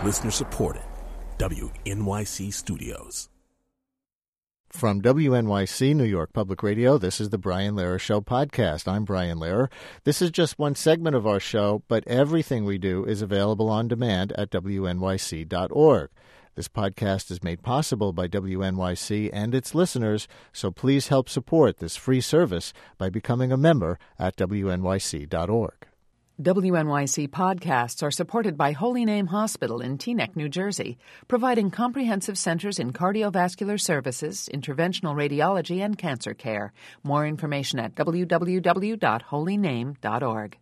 Listener supported. WNYC Studios. From WNYC, New York Public Radio, this is the Brian Lehrer Show podcast. I'm Brian Lehrer. This is just one segment of our show, but everything we do is available on demand at WNYC.org. This podcast is made possible by WNYC and its listeners, so please help support this free service by becoming a member at WNYC.org. WNYC podcasts are supported by Holy Name Hospital in Teaneck, New Jersey, providing comprehensive centers in cardiovascular services, interventional radiology, and cancer care. More information at www.holyname.org.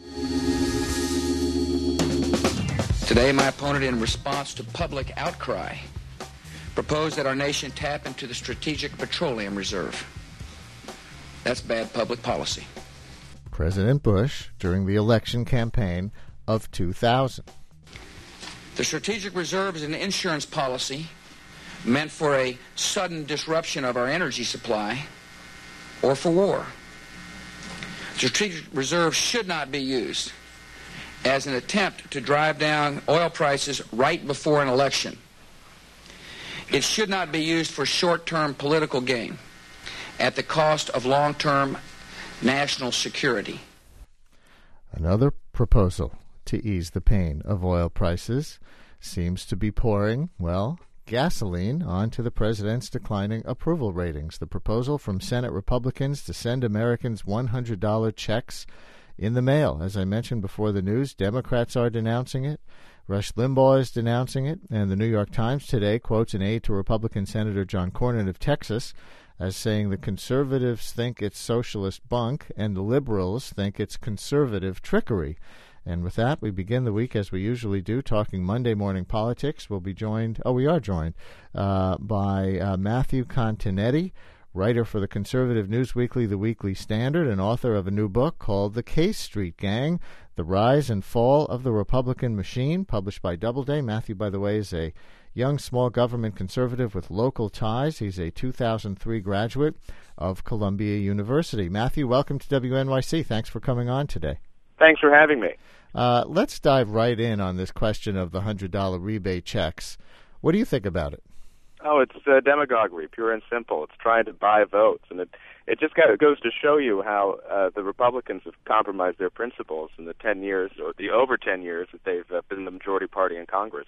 Today, my opponent, in response to public outcry, proposed that our nation tap into the Strategic Petroleum Reserve. That's bad public policy. President Bush during the election campaign of 2000. The Strategic Reserve is an insurance policy meant for a sudden disruption of our energy supply or for war. The Strategic Reserve should not be used as an attempt to drive down oil prices right before an election. It should not be used for short-term political gain at the cost of long-term national security. Another proposal to ease the pain of oil prices seems to be pouring, gasoline onto the president's declining approval ratings. The proposal from Senate Republicans to send Americans $100 checks in the mail. As I mentioned before the news, Democrats are denouncing it. Rush Limbaugh is denouncing it. And the New York Times today quotes an aide to Republican Senator John Cornyn of Texas as saying the conservatives think it's socialist bunk and the liberals think it's conservative trickery. And with that, we begin the week as we usually do, talking Monday morning politics. We are joined by Matthew Continetti, writer for the conservative news weekly, The Weekly Standard, and author of a new book called The K Street Gang, The Rise and Fall of the Republican Machine, published by Doubleday. Matthew, by the way, is a young small government conservative with local ties. He's a 2003 graduate of Columbia University. Matthew, welcome to WNYC. Thanks for coming on today. Thanks for having me. Let's dive right in on this question of the $100 rebate checks. What do you think about it? Oh, it's demagoguery, pure and simple. It's trying to buy votes, and it just goes to show you how the Republicans have compromised their principles in the 10 years, or the over 10 years that they've been the majority party in Congress.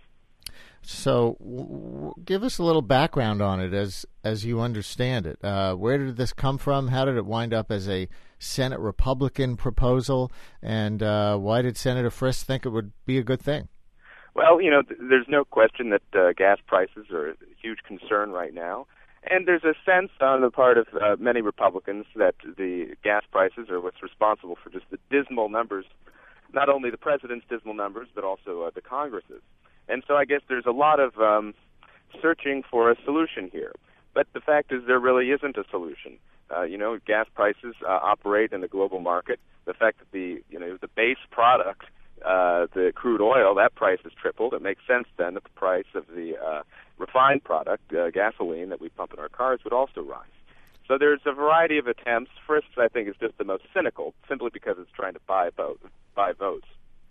So give us a little background on it as you understand it. Where did this come from? How did it wind up as a Senate Republican proposal? And why did Senator Frist think it would be a good thing? Well, there's no question that gas prices are a huge concern right now. And there's a sense on the part of many Republicans that the gas prices are what's responsible for just the dismal numbers, not only the president's dismal numbers, but also the Congress's. And so I guess there's a lot of searching for a solution here. But the fact is there really isn't a solution. Gas prices operate in the global market. The fact that the base product, the crude oil, that price has tripled. It makes sense then that the price of the refined product, gasoline that we pump in our cars, would also rise. So there's a variety of attempts. First, I think, is just the most cynical, simply because it's trying to buy votes.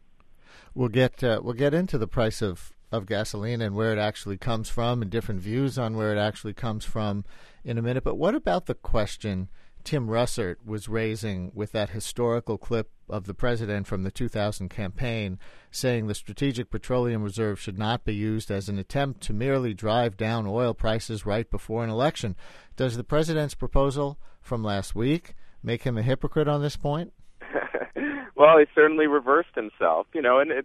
We'll get into the price of gasoline and where it actually comes from and different views on where it actually comes from in a minute. But what about the question Tim Russert was raising with that historical clip of the president from the 2000 campaign saying the Strategic Petroleum Reserve should not be used as an attempt to merely drive down oil prices right before an election? Does the president's proposal from last week make him a hypocrite on this point? Well, he certainly reversed himself, and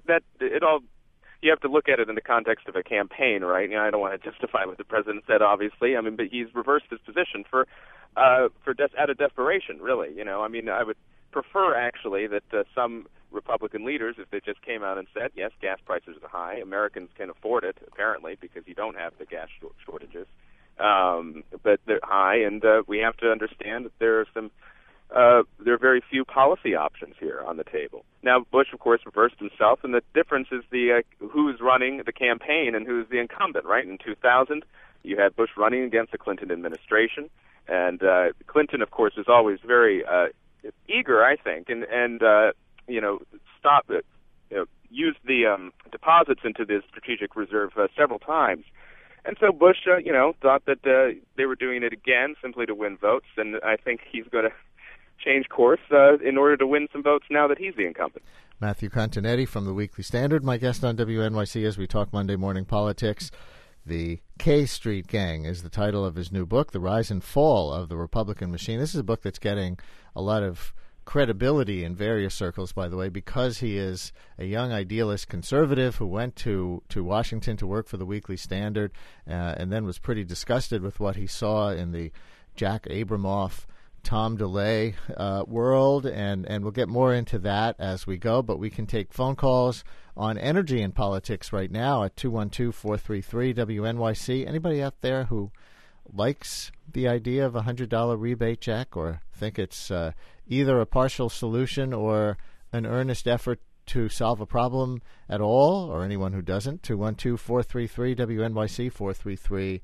you have to look at it in the context of a campaign, right? I don't want to justify what the president said, obviously. But he's reversed his position out of desperation, really. I would prefer actually that some Republican leaders, if they just came out and said, yes, gas prices are high, Americans can afford it, apparently, because you don't have the gas shortages, but they're high, and we have to understand that there are very few policy options here on the table. Now, Bush, of course, reversed himself, and the difference is who's running the campaign and who's the incumbent, right? In 2000, you had Bush running against the Clinton administration, and Clinton, of course, is always very eager, I think, and used the deposits into the strategic reserve several times. And so Bush, thought that they were doing it again simply to win votes, and I think he's going to change course in order to win some votes now that he's the incumbent. Matthew Continetti from the Weekly Standard, my guest on WNYC as we talk Monday morning politics. The K Street Gang is the title of his new book, The Rise and Fall of the Republican Machine. This is a book that's getting a lot of credibility in various circles, by the way, because he is a young idealist conservative who went to Washington to work for the Weekly Standard and then was pretty disgusted with what he saw in the Jack Abramoff, Tom DeLay world, and we'll get more into that as we go, but we can take phone calls on energy and politics right now at 212-433-WNYC. Anybody out there who likes the idea of a $100 rebate check or think it's either a partial solution or an earnest effort to solve a problem at all, or anyone who doesn't, 212-433-WNYC,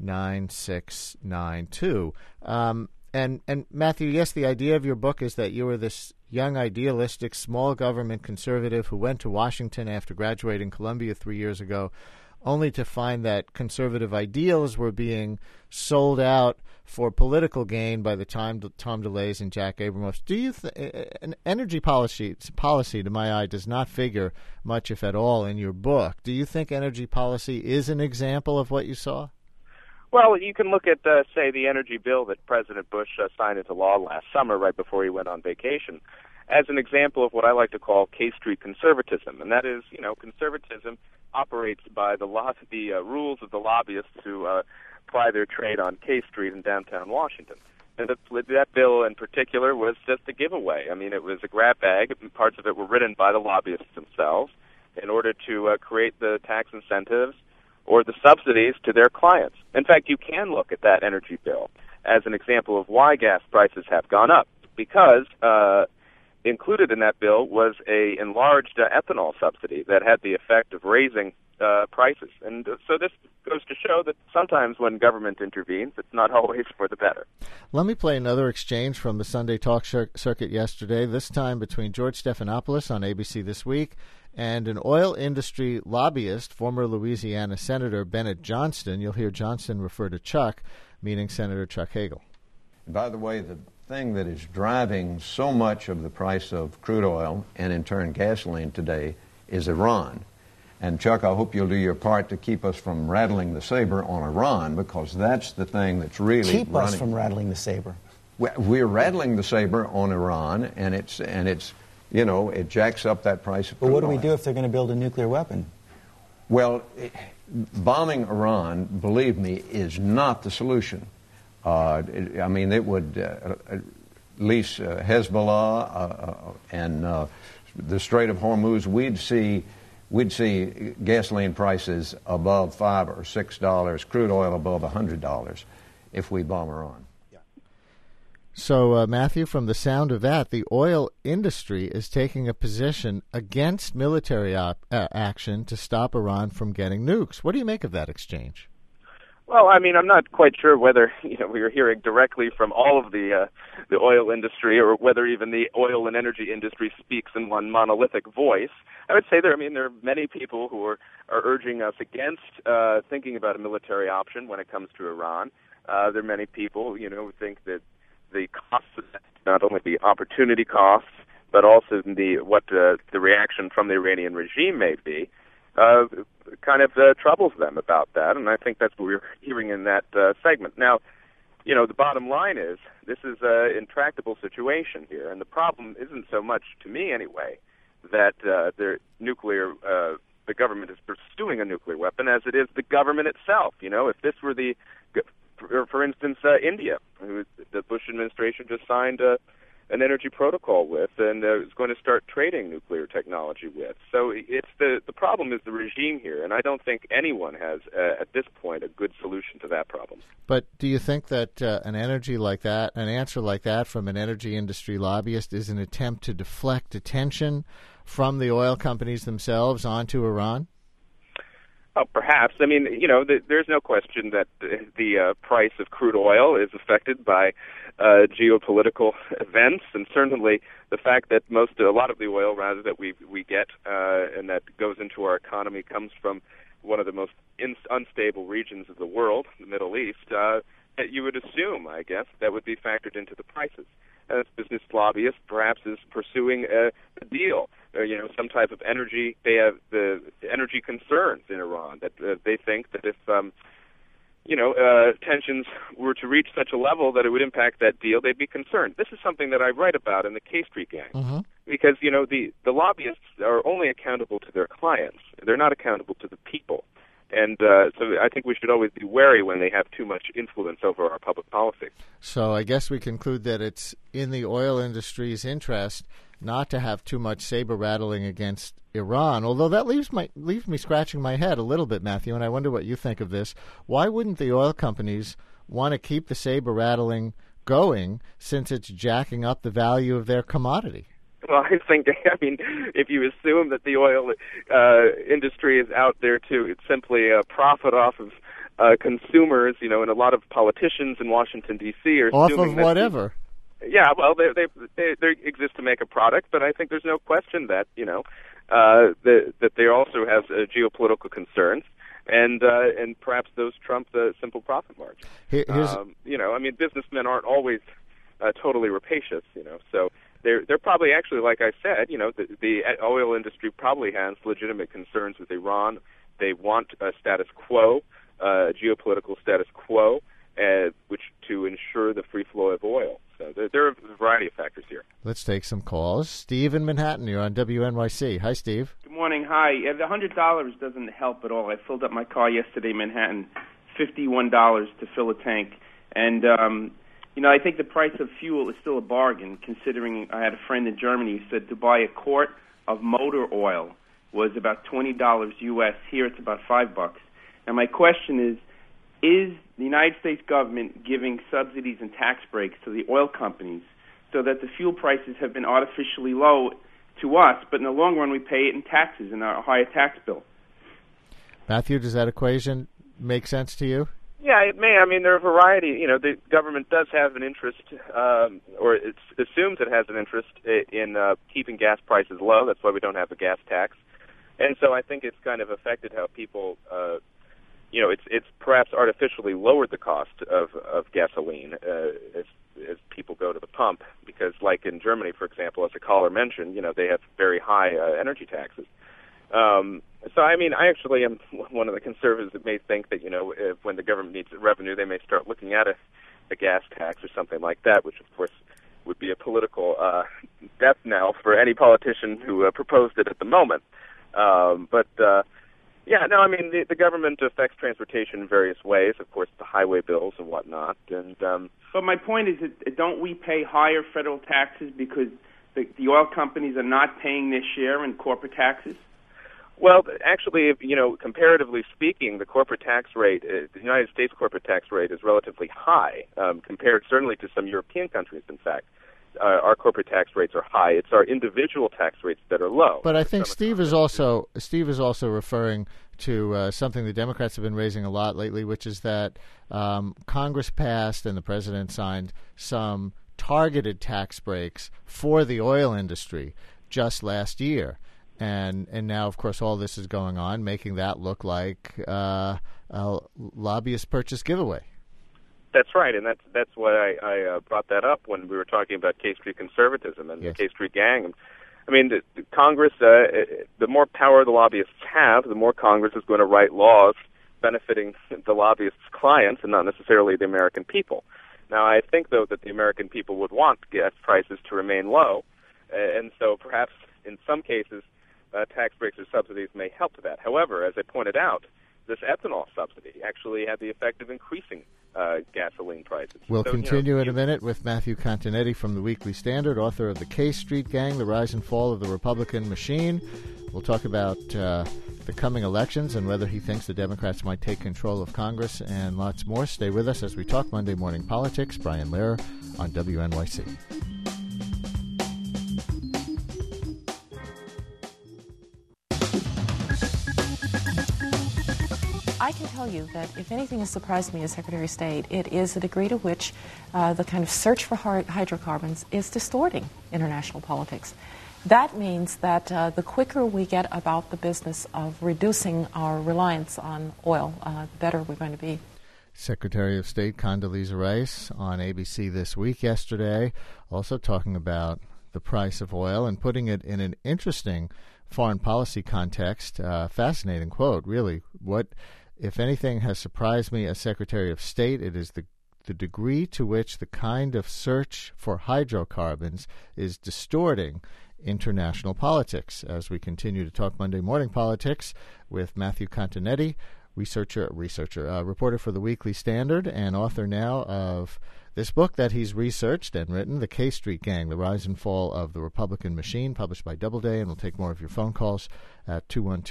433-9692. And Matthew, yes, the idea of your book is that you were this young, idealistic, small government conservative who went to Washington after graduating Columbia 3 years ago, only to find that conservative ideals were being sold out for political gain by the time Tom DeLay's and Jack Abramoff's. Do you an energy policy, to my eye, does not figure much, if at all, in your book. Do you think energy policy is an example of what you saw? Well, you can look at, say, the energy bill that President Bush signed into law last summer right before he went on vacation as an example of what I like to call K Street conservatism. And that is, conservatism operates by the rules of the lobbyists who ply their trade on K Street in downtown Washington. And that bill in particular was just a giveaway. I mean, it was a grab bag. Parts of it were written by the lobbyists themselves in order to create the tax incentives or the subsidies to their clients. In fact, you can look at that energy bill as an example of why gas prices have gone up, because included in that bill was a enlarged ethanol subsidy that had the effect of raising prices. And so this goes to show that sometimes when government intervenes, it's not always for the better. Let me play another exchange from the Sunday talk circuit yesterday, this time between George Stephanopoulos on ABC This Week and an oil industry lobbyist, former Louisiana Senator Bennett Johnston. You'll hear Johnston refer to Chuck, meaning Senator Chuck Hagel. By the way, the thing that is driving so much of the price of crude oil and in turn gasoline today is Iran. And Chuck, I hope you'll do your part to keep us from rattling the saber on Iran, because that's the thing that's really keep us from rattling the saber. We're rattling the saber on Iran, and it's it jacks up that price of crude oil. But what do we do if they're going to build a nuclear weapon? Well, bombing Iran, believe me, is not the solution. It would lease Hezbollah and the Strait of Hormuz. We'd see gasoline prices above $5 or $6, crude oil above $100 if we bomb Iran. So, Matthew, from the sound of that, the oil industry is taking a position against military action to stop Iran from getting nukes. What do you make of that exchange? Well, I'm not quite sure whether we are hearing directly from all of the oil industry, or whether even the oil and energy industry speaks in one monolithic voice. I would say there are many people who are urging us against thinking about a military option when it comes to Iran. There are many people, who think that the costs, not only the opportunity costs, but also what the reaction from the Iranian regime may be, kind of troubles them about that, and I think that's what we're hearing in that segment. Now, the bottom line is this is an intractable situation here, and the problem isn't so much, to me anyway, that the government is pursuing a nuclear weapon, as it is the government itself. If this were for instance, India, who the Bush administration just signed an energy protocol with, and is going to start trading nuclear technology with. So it's the problem is the regime here, and I don't think anyone has, at this point, a good solution to that problem. But do you think that an answer like that from an energy industry lobbyist is an attempt to deflect attention from the oil companies themselves onto Iran? Perhaps. I mean, there's no question that the price of crude oil is affected by geopolitical events, and certainly the fact that a lot of the oil, rather, that we get and that goes into our economy comes from one of the most unstable regions of the world, the Middle East. That you would assume, I guess, that would be factored into the prices. As business lobbyist, perhaps is pursuing a deal, or, some type of energy. They have the energy concerns in Iran that they think that if tensions were to reach such a level that it would impact that deal, they'd be concerned. This is something that I write about in the K Street Gang, because the lobbyists are only accountable to their clients; they're not accountable to the people. And so I think we should always be wary when they have too much influence over our public policy. So I guess we conclude that it's in the oil industry's interest not to have too much saber-rattling against Iran, although that leaves me scratching my head a little bit, Matthew, and I wonder what you think of this. Why wouldn't the oil companies want to keep the saber-rattling going since it's jacking up the value of their commodity? Well, I think, if you assume that the oil industry is out there to simply profit off of consumers, and a lot of politicians in Washington, D.C. are off assuming of whatever. Yeah, well, they exist to make a product, but I think there's no question that, that they also have geopolitical concerns. And perhaps those trump the simple profit margin. Businessmen aren't always totally rapacious, so they're probably actually, like I said, the oil industry probably has legitimate concerns with Iran. They want a status quo, geopolitical status quo, which to ensure the free flow of oil. So there are a variety of factors here. Let's take some calls. Steve in Manhattan, you're on WNYC. Hi, Steve. Good morning. Hi. The $100 doesn't help at all. I filled up my car yesterday in Manhattan, $51 to fill a tank. And, I think the price of fuel is still a bargain, considering I had a friend in Germany who said to buy a quart of motor oil was about $20 U.S. Here it's about $5. And my question is the United States government giving subsidies and tax breaks to the oil companies so that the fuel prices have been artificially low to us, but in the long run we pay it in taxes in our higher tax bill? Matthew, does that equation make sense to you? Yeah, it may. There are a variety. The government does have an interest, or it assumes it has an interest in keeping gas prices low. That's why we don't have a gas tax. And so I think it's kind of affected how people, it's perhaps artificially lowered the cost of gasoline as people go to the pump, because like in Germany, for example, as a caller mentioned, they have very high energy taxes. So, I actually am one of the conservatives that may think that, when the government needs revenue, they may start looking at a gas tax or something like that, which, of course, would be a political death knell for any politician who proposed it at the moment. The government affects transportation in various ways, of course, the highway bills and whatnot. But my point is, don't we pay higher federal taxes because the oil companies are not paying their share in corporate taxes? Well, actually, comparatively speaking, the corporate tax rate, the United States corporate tax rate is relatively high compared certainly to some European countries, in fact. Our corporate tax rates are high. It's our individual tax rates that are low. But I think Steve is also referring to something the Democrats have been raising a lot lately, which is that Congress passed and the president signed some targeted tax breaks for the oil industry just last year. And now, of course, all this is going on, making that look like a lobbyist purchase giveaway. That's right, and that's why I brought that up when we were talking about K Street conservatism and yes. the K Street gang. The Congress, the more power the lobbyists have, the more Congress is going to write laws benefiting the lobbyists' clients and not necessarily the American people. Now, I think, though, that the American people would want gas prices to remain low, and so perhaps in some cases tax breaks or subsidies may help to that. However, as I pointed out, this ethanol subsidy actually had the effect of increasing gasoline prices. We'll continue in a minute with Matthew Continetti from the Weekly Standard, author of The K Street Gang, The Rise and Fall of the Republican Machine. We'll talk about the coming elections and whether he thinks the Democrats might take control of Congress and lots more. Stay with us as we talk Monday Morning Politics. Brian Lehrer on WNYC. I can tell you that if anything has surprised me as Secretary of State, it is the degree to which the kind of search for hydrocarbons is distorting international politics. That means that the quicker we get about the business of reducing our reliance on oil, the better we're going to be. Secretary of State Condoleezza Rice on ABC This Week yesterday, also talking about the price of oil and putting it in an interesting foreign policy context. Fascinating quote, really. What, if anything, has surprised me as Secretary of State, it is the degree to which the kind of search for hydrocarbons is distorting international politics. As we continue to talk Monday Morning Politics with Matthew Continetti, reporter for the Weekly Standard and author now of this book that he's researched and written, The K Street Gang, The Rise and Fall of the Republican Machine, published by Doubleday, and we'll take more of your phone calls at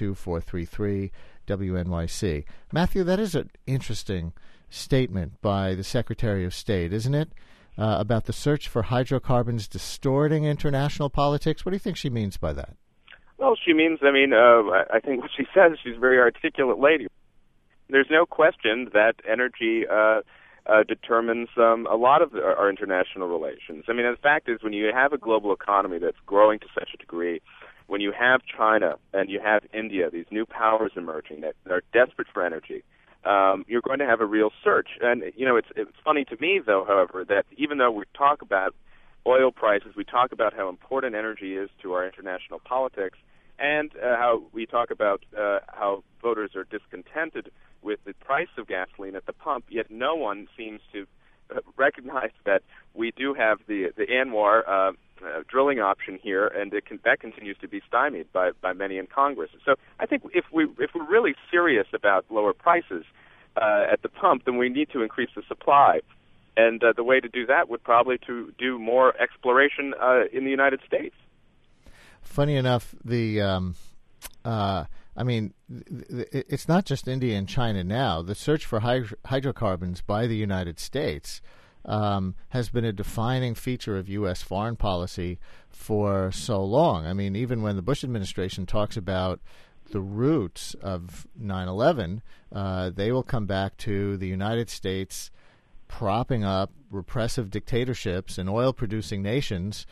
212-433-WNYC. Matthew, that is an interesting statement by the Secretary of State, isn't it, about the search for hydrocarbons distorting international politics? What do you think she means by that? Well, she means, I think what she says, she's a very articulate lady. There's no question that energy determines a lot of our international relations. I mean, the fact is, when you have a global economy that's growing to such a degree, when you have China and you have India, these new powers emerging that are desperate for energy, you're going to have a real search. And, it's funny to me, though, however, that even though we talk about oil prices, we talk about how important energy is to our international politics, and how we talk about how voters are discontented with the price of gasoline at the pump, yet no one seems to recognize that we do have the ANWR drilling option here, and that continues to be stymied by many in Congress. So I think if we're really serious about lower prices at the pump, then we need to increase the supply. And the way to do that would probably to do more exploration in the United States. Funny enough, it's not just India and China now. The search for hydrocarbons by the United States has been a defining feature of U.S. foreign policy for so long. I mean, even when the Bush administration talks about the roots of 9/11, they will come back to the United States propping up repressive dictatorships and oil-producing nations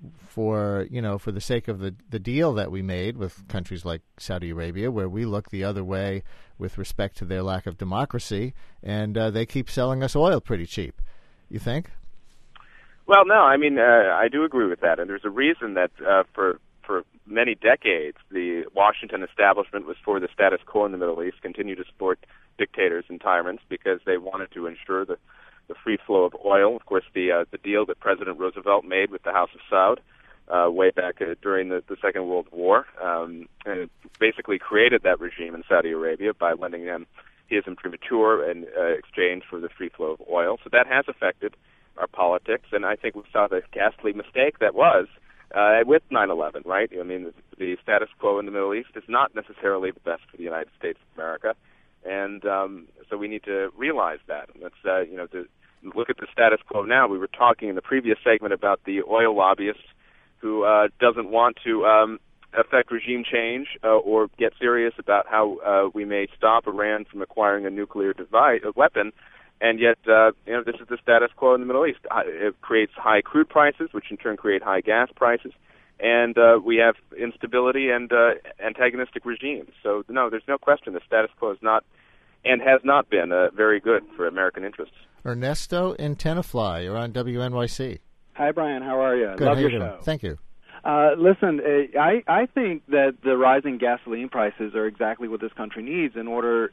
for the sake of the deal that we made with countries like Saudi Arabia, where we look the other way with respect to their lack of democracy, and they keep selling us oil pretty cheap. You think? Well, no, I do agree with that, and there's a reason that for many decades the Washington establishment was for the status quo in the Middle East, continued to support dictators and tyrants because they wanted to ensure the free flow of oil. Of course, the deal that President Roosevelt made with the House of Saud way back during the Second World War, and it basically created that regime in Saudi Arabia by lending them his imprimatur in exchange for the free flow of oil. So that has affected our politics, and I think we saw the ghastly mistake that was with 9/11, right? I mean, the status quo in the Middle East is not necessarily the best for the United States of America, and so we need to realize that. And that's, to look at the status quo now. We were talking in the previous segment about the oil lobbyist who doesn't want to affect regime change or get serious about how we may stop Iran from acquiring a nuclear weapon, and yet this is the status quo in the Middle East. It creates high crude prices, which in turn create high gas prices, and we have instability and antagonistic regimes. So no, there's no question the status quo is not and has not been very good for American interests. Ernesto in Tenafly, you're on WNYC. Hi, Brian. How are you? Good. Love how your you show. Doing? Thank you. Listen, I think that the rising gasoline prices are exactly what this country needs in order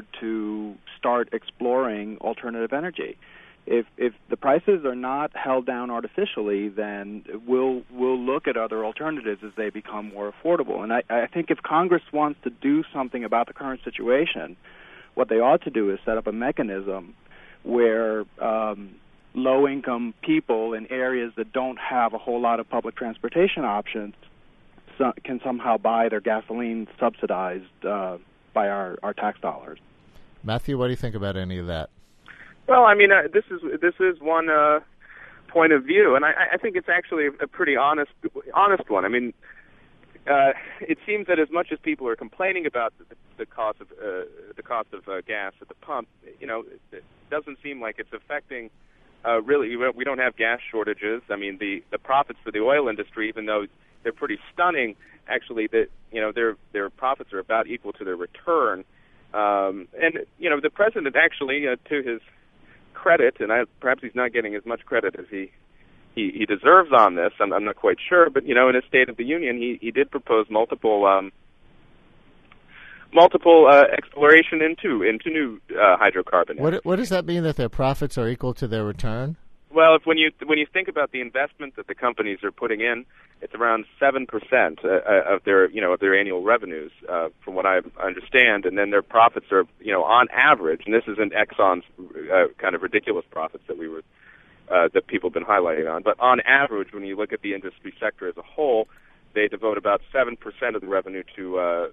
to start exploring alternative energy. If the prices are not held down artificially, then we'll look at other alternatives as they become more affordable. And I think if Congress wants to do something about the current situation, what they ought to do is set up a mechanism where low-income people in areas that don't have a whole lot of public transportation options can somehow buy their gasoline subsidized by our tax dollars. Matthew, what do you think about any of that? Well, this is one point of view, and I think it's actually a pretty honest one. it seems that as much as people are complaining about the cost of gas at the pump, it doesn't seem like it's affecting. Really, we don't have gas shortages. I mean, the profits for the oil industry, even though they're pretty stunning, actually, their profits are about equal to their return. And the president actually, to his credit, and perhaps he's not getting as much credit as he deserves on this. I'm not quite sure, but in his State of the Union, he did propose multiple exploration into new hydrocarbon. What does that mean, that their profits are equal to their return? Well, when you think about the investment that the companies are putting in, it's around 7% of their annual revenues, from what I understand, and then their profits are on average, and this isn't Exxon's kind of ridiculous profits that people have been highlighting on, but on average, when you look at the industry sector as a whole, they devote about 7% of the revenue to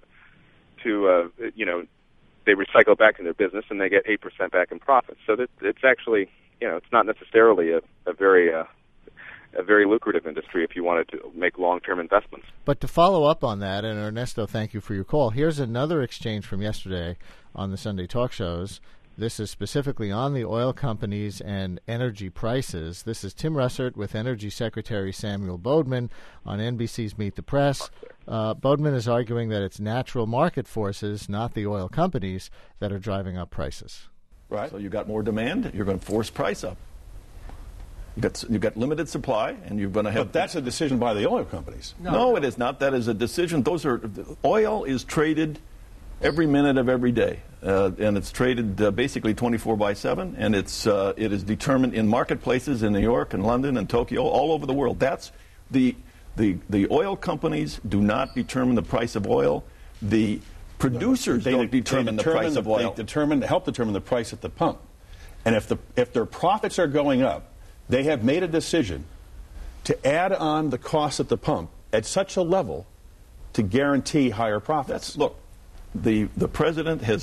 they recycle back in their business, and they get 8% back in profits. So it's actually, it's not necessarily a very lucrative industry if you wanted to make long-term investments. But to follow up on that, and Ernesto, thank you for your call. Here's another exchange from yesterday on the Sunday talk shows. This is specifically on the oil companies and energy prices. This is Tim Russert with Energy Secretary Samuel Boardman on NBC's Meet the Press. Boardman is arguing that it's natural market forces, not the oil companies, that are driving up prices. Right. So you got more demand, you're going to force price up. You've got limited supply, and you're going to have... But that's a decision by the oil companies. No, it is not. That is a decision. Oil is traded every minute of every day, and it's traded basically 24/7, and it is determined in marketplaces in New York and London and Tokyo, all over the world. That's the oil companies do not determine the price of oil. The producers don't determine the price of oil. They help determine the price at the pump, and if their profits are going up, they have made a decision to add on the cost at the pump at such a level to guarantee higher profits. Look. The president has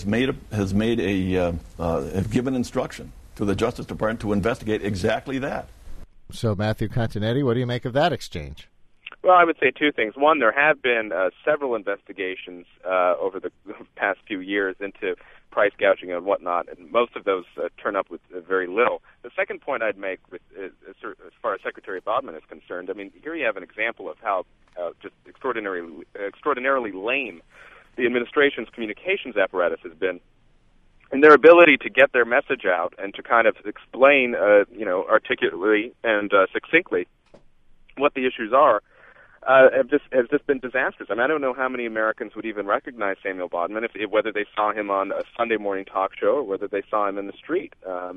given instruction to the Justice Department to investigate exactly that. So, Matthew Continetti, what do you make of that exchange? Well, I would say two things. One, there have been several investigations over the past few years into price gouging and whatnot, and most of those turn up with very little. The second point I'd make, as far as Secretary Boardman is concerned, I mean, here you have an example of how just extraordinarily lame the administration's communications apparatus has been, and their ability to get their message out and to kind of explain, articulately and succinctly what the issues are, has just been disastrous. I mean, I don't know how many Americans would even recognize Samuel Boardman, whether they saw him on a Sunday morning talk show or whether they saw him in the street.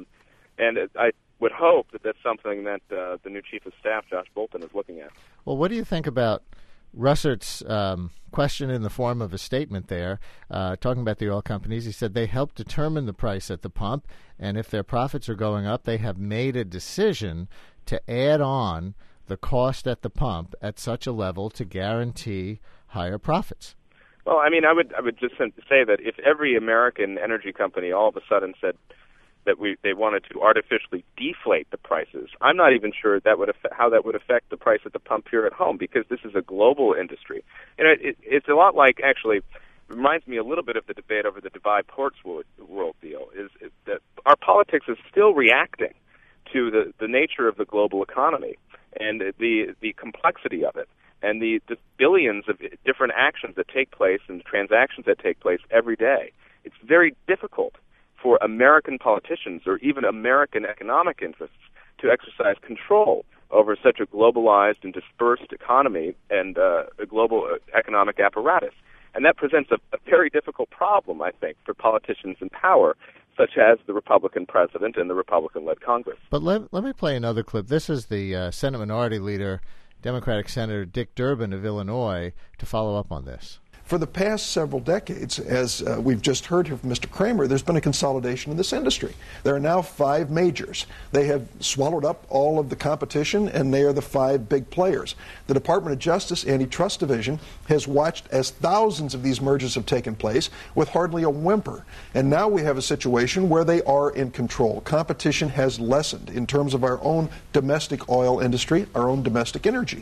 And I would hope that that's something that the new Chief of Staff, Josh Bolten, is looking at. Well, what do you think about Russert's question in the form of a statement there, talking about the oil companies? He said they help determine the price at the pump, and if their profits are going up, they have made a decision to add on the cost at the pump at such a level to guarantee higher profits. Well, I mean, I would just say that if every American energy company all of a sudden said that they wanted to artificially deflate the prices, I'm not even sure how that would affect the price at the pump here at home, because this is a global industry. And it's a lot like, actually, reminds me a little bit of the debate over the Dubai Ports World deal, is that our politics is still reacting to the nature of the global economy and the complexity of it, and the billions of different actions that take place and transactions that take place every day. It's very difficult for American politicians or even American economic interests to exercise control over such a globalized and dispersed economy and a global economic apparatus. And that presents a very difficult problem, I think, for politicians in power, such as the Republican president and the Republican-led Congress. But let me play another clip. This is the Senate Minority Leader, Democratic Senator Dick Durbin of Illinois, to follow up on this. For the past several decades, as we've just heard here from Mr. Kramer, there's been a consolidation in this industry. There are now 5 majors. They have swallowed up all of the competition, and they are the 5 big players. The Department of Justice Antitrust Division has watched as thousands of these mergers have taken place with hardly a whimper. And now we have a situation where they are in control. Competition has lessened in terms of our own domestic oil industry, our own domestic energy.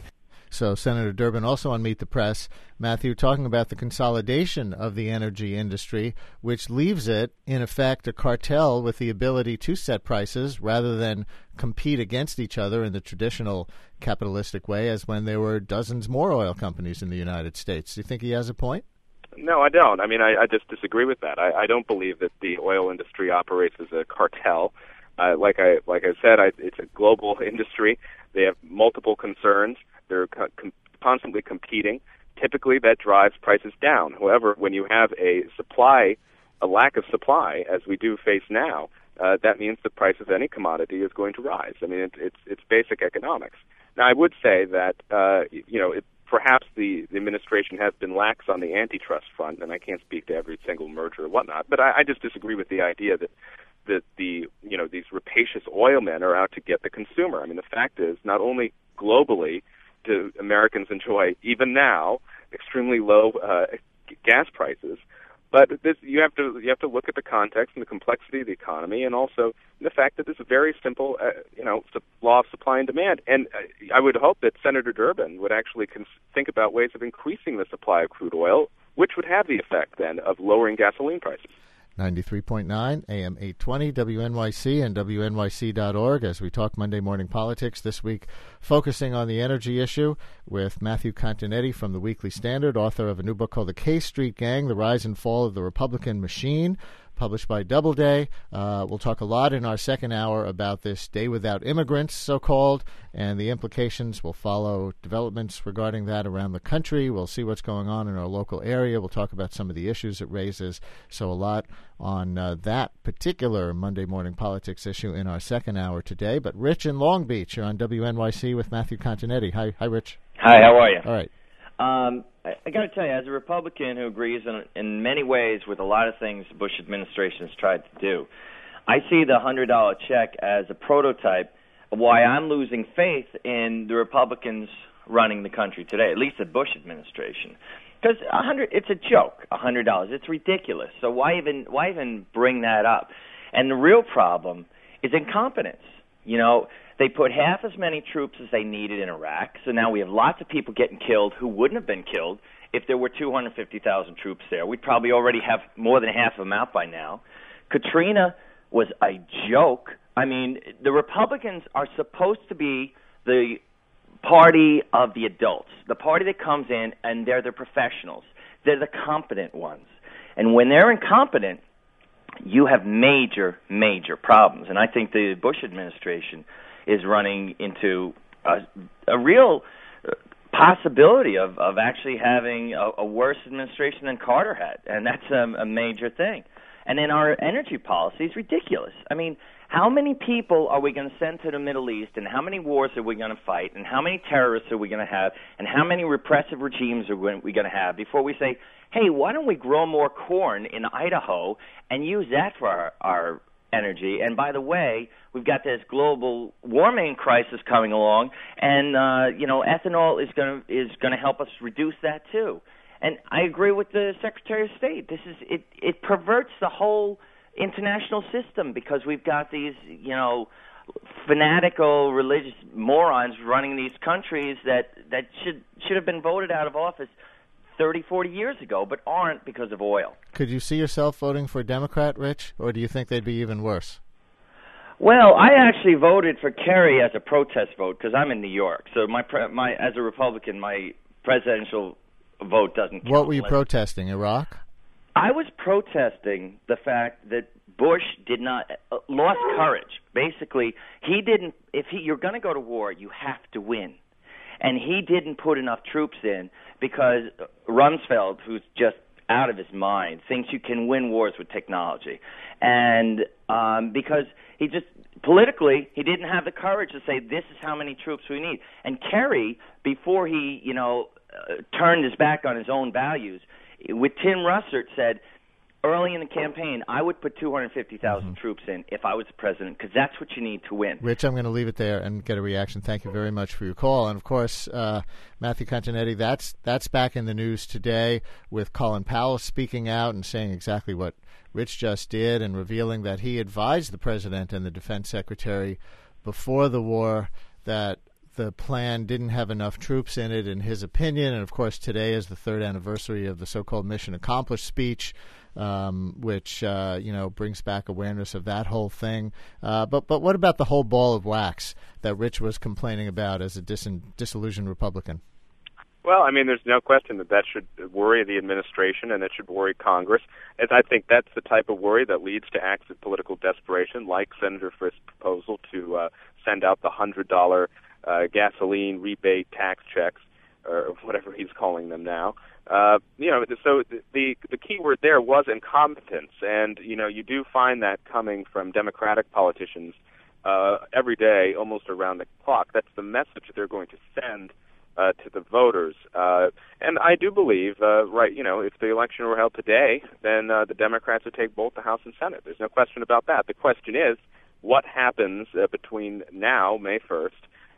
So Senator Durbin also on Meet the Press, Matthew, talking about the consolidation of the energy industry, which leaves it, in effect, a cartel with the ability to set prices rather than compete against each other in the traditional capitalistic way as when there were dozens more oil companies in the United States. Do you think he has a point? No, I don't. I mean, I just disagree with that. I don't believe that the oil industry operates as a cartel. Like I said, it's a global industry. They have multiple concerns. They're constantly competing. Typically, that drives prices down. However, when you have a lack of supply, as we do face now, that means the price of any commodity is going to rise. I mean, it's basic economics. Now, I would say that perhaps the administration has been lax on the antitrust front, and I can't speak to every single merger or whatnot, but I just disagree with the idea that these rapacious oil men are out to get the consumer. I mean, the fact is, not only globally do Americans enjoy, even now, extremely low gas prices, but you have to look at the context and the complexity of the economy, and also the fact that there's a very simple, law of supply and demand. And I would hope that Senator Durbin would actually think about ways of increasing the supply of crude oil, which would have the effect then of lowering gasoline prices. 93.9 AM 820 WNYC and WNYC.org as we talk Monday Morning Politics this week, focusing on the energy issue with Matthew Continetti from the Weekly Standard, author of a new book called The K Street Gang, The Rise and Fall of the Republican Machine, published by Doubleday. We'll talk a lot in our second hour about this Day Without Immigrants, so-called, and the implications. We'll follow developments regarding that around the country. We'll see what's going on in our local area. We'll talk about some of the issues it raises. So a lot on that particular Monday Morning Politics issue in our second hour today. But Rich in Long Beach, you're on WNYC with Matthew Continetti. Hi, Rich. Hi, how are you? All right. I got to tell you, as a Republican who agrees in many ways with a lot of things the Bush administration has tried to do, I see the $100 check as a prototype of why I'm losing faith in the Republicans running the country today, at least the Bush administration. Because it's a joke, $100. It's ridiculous. So why even bring that up? And the real problem is incompetence. They put half as many troops as they needed in Iraq, so now we have lots of people getting killed who wouldn't have been killed if there were 250,000 troops there. We'd probably already have more than half of them out by now. Katrina was a joke. I mean, the Republicans are supposed to be the party of the adults, the party that comes in and they're the professionals. They're the competent ones. And when they're incompetent, you have major, major problems. And I think the Bush administration is running into a real possibility of actually having a worse administration than Carter had, and that's a major thing. And then our energy policy is ridiculous. I mean, how many people are we going to send to the Middle East, and how many wars are we going to fight, and how many terrorists are we going to have, and how many repressive regimes are we going to have before we say, hey, why don't we grow more corn in Idaho and use that for our energy? And by the way, we've got this global warming crisis coming along, and ethanol is going to help us reduce that too. And I agree with the Secretary of State. This is it perverts the whole international system because we've got these fanatical religious morons running these countries that should have been voted out of office 30, 40 years ago, but aren't because of oil. Could you see yourself voting for a Democrat, Rich, or do you think they'd be even worse? Well, I actually voted for Kerry as a protest vote because I'm in New York. So my as a Republican, my presidential vote doesn't count. What were you protesting, Iraq? I was protesting the fact that Bush did not lost courage. Basically, he didn't. You're going to go to war, you have to win. And he didn't put enough troops in because Rumsfeld, who's just out of his mind, thinks you can win wars with technology. And because he just, politically, he didn't have the courage to say, this is how many troops we need. And Kerry, before he, turned his back on his own values, with Tim Russert said, early in the campaign, I would put 250,000 troops in if I was the president, because that's what you need to win. Rich, I'm going to leave it there and get a reaction. Thank you very much for your call. And, of course, Matthew Continetti, that's back in the news today with Colin Powell speaking out and saying exactly what Rich just did and revealing that he advised the president and the defense secretary before the war that the plan didn't have enough troops in it, in his opinion. And, of course, today is the third anniversary of the so-called Mission Accomplished speech, which, brings back awareness of that whole thing. But what about the whole ball of wax that Rich was complaining about as a disillusioned Republican? Well, I mean, there's no question that should worry the administration and it should worry Congress. And I think that's the type of worry that leads to acts of political desperation, like Senator Frist's proposal to send out the $100 gasoline rebate tax checks, or whatever he's calling them now. So the key word there was incompetence, and you do find that coming from Democratic politicians every day, almost around the clock. That's the message they're going to send to the voters. And I do believe, if the election were held today, then the Democrats would take both the House and Senate. There's no question about that. The question is, what happens between now, May 1st,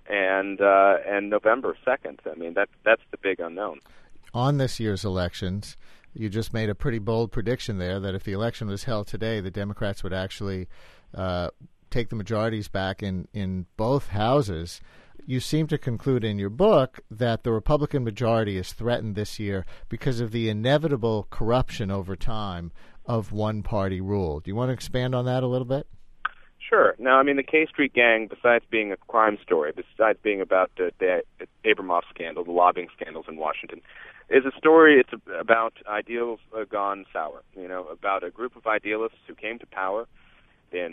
and November 2nd? I mean, that's the big unknown. On this year's elections, you just made a pretty bold prediction there that if the election was held today, the Democrats would actually take the majorities back in both houses. You seem to conclude in your book that the Republican majority is threatened this year because of the inevitable corruption over time of one-party rule. Do you want to expand on that a little bit? Sure. Now, I mean, the K Street gang, besides being a crime story, besides being about the Abramoff scandal, the lobbying scandals in Washington, is a story. It's about ideals gone sour, about a group of idealists who came to power in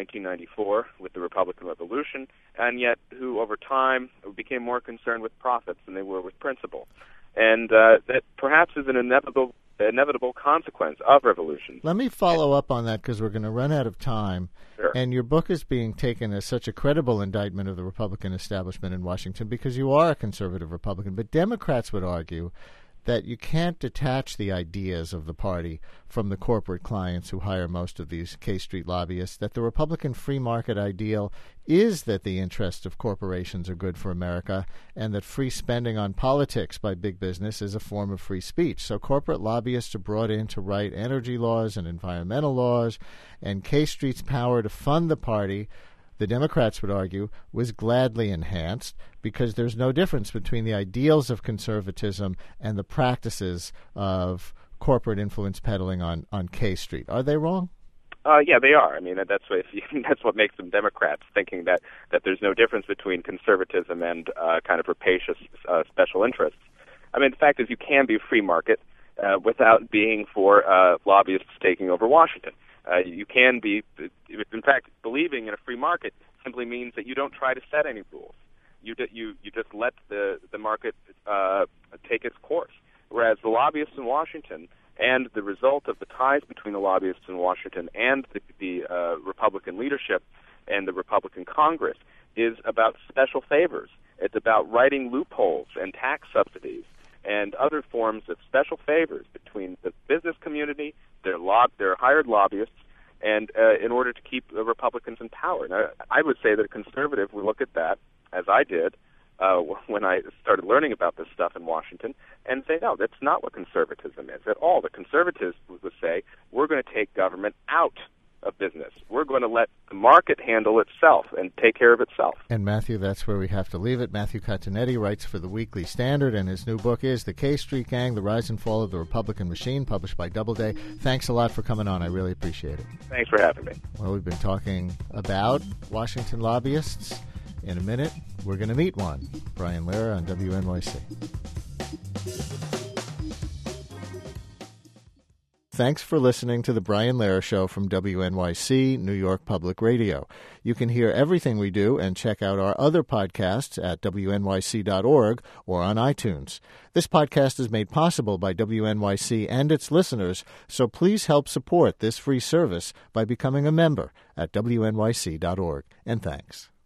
1994 with the Republican Revolution, and yet who over time became more concerned with profits than they were with principle. And that perhaps is an inevitable consequence of revolution. Let me follow up on that because we're going to run out of time. Sure. And your book is being taken as such a credible indictment of the Republican establishment in Washington because you are a conservative Republican. But Democrats would argue that you can't detach the ideas of the party from the corporate clients who hire most of these K Street lobbyists, that the Republican free market ideal is that the interests of corporations are good for America, and that free spending on politics by big business is a form of free speech. So corporate lobbyists are brought in to write energy laws and environmental laws, and K Street's power to fund the party, the Democrats would argue, was gladly enhanced because there's no difference between the ideals of conservatism and the practices of corporate influence peddling on K Street. Are they wrong? Yeah, they are. I mean, that's what makes them Democrats, thinking that there's no difference between conservatism and kind of rapacious special interests. I mean, the fact is you can be a free market without being for lobbyists taking over Washington. You can be, in fact, believing in a free market simply means that you don't try to set any rules. You just let the market take its course. Whereas the lobbyists in Washington and the result of the ties between the lobbyists in Washington and the Republican leadership and the Republican Congress is about special favors. It's about writing loopholes and tax subsidies and other forms of special favors between the business community, their hired lobbyists, and in order to keep the Republicans in power. Now, I would say that a conservative would look at that, as I did when I started learning about this stuff in Washington, and say, no, that's not what conservatism is at all. The conservatives would say, we're going to take government out of business. We're going to let the market handle itself and take care of itself. And Matthew, that's where we have to leave it. Matthew Continetti writes for the Weekly Standard, and his new book is The K Street Gang, The Rise and Fall of the Republican Machine, published by Doubleday. Thanks a lot for coming on. I really appreciate it. Thanks for having me. Well, we've been talking about Washington lobbyists. In a minute, we're going to meet one. Brian Lehrer on WNYC. Thanks for listening to The Brian Lehrer Show from WNYC, New York Public Radio. You can hear everything we do and check out our other podcasts at WNYC.org or on iTunes. This podcast is made possible by WNYC and its listeners, so please help support this free service by becoming a member at WNYC.org. And thanks.